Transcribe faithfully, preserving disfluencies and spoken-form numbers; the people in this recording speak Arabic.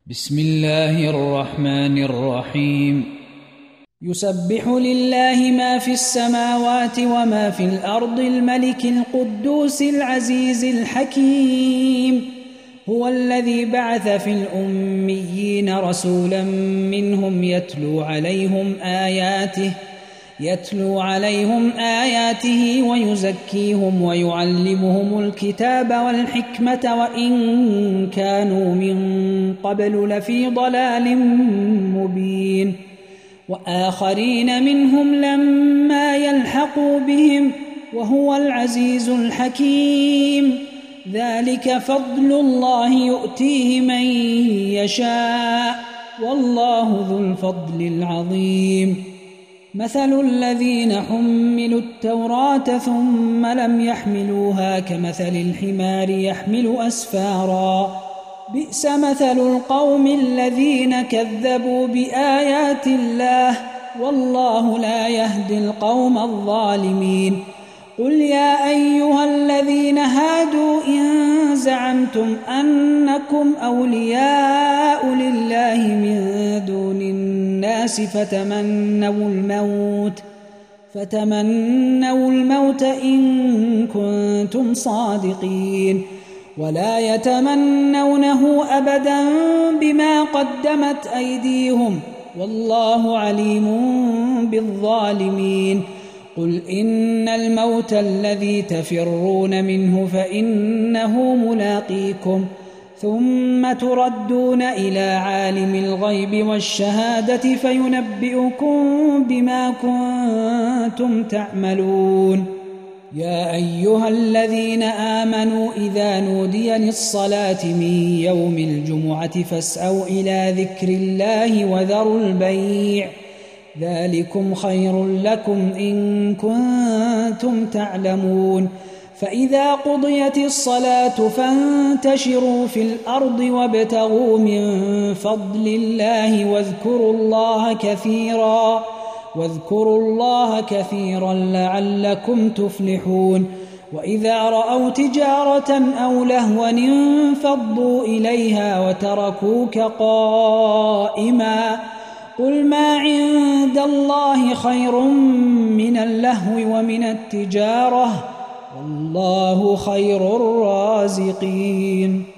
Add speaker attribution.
Speaker 1: بسم الله الرحمن الرحيم. يسبح لله ما في السماوات وما في الأرض الملك القدوس العزيز الحكيم. هو الذي بعث في الأميين رسولا منهم يتلو عليهم آياته يتلو عليهم آياته ويزكيهم ويعلمهم الكتاب والحكمة وإن كانوا من قبل لفي ضلال مبين. وآخرين منهم لما يلحقوا بهم وهو العزيز الحكيم. ذلك فضل الله يؤتيه من يشاء والله ذو الفضل العظيم. مثل الذين حملوا التوراة ثم لم يحملوها كمثل الحمار يحمل أسفارا. بئس مثل القوم الذين كذبوا بآيات الله والله لا يهدي القوم الظالمين. قل يا أيها الذين هادوا إن زعمتم أنكم أولياء لله من دون الناس فتمنوا الموت فتمنوا الموت إن كنتم صادقين ولا يتمنونه أبدا بما قدمت أيديهم والله عليم بالظالمين. قل إن الموت الذي تفرون منه فإنه ملاقيكم ثم تردون إلى عالم الغيب والشهادة فينبئكم بما كنتم تعملون. يا أيها الذين آمنوا إذا نودي للصلاة من يوم الجمعة فاسعوا إلى ذكر الله وذروا البيع ذلكم خير لكم إن كنتم تعلمون. فإذا قضيت الصلاة فانتشروا في الأرض وابتغوا من فضل الله واذكروا الله كثيرا واذكروا الله كثيرا لعلكم تفلحون. وإذا رأوا تجارة أو لهوا انفضوا إليها وتركوك قائما. قل ما عند الله خير من اللهو ومن التجارة والله خير الرازقين.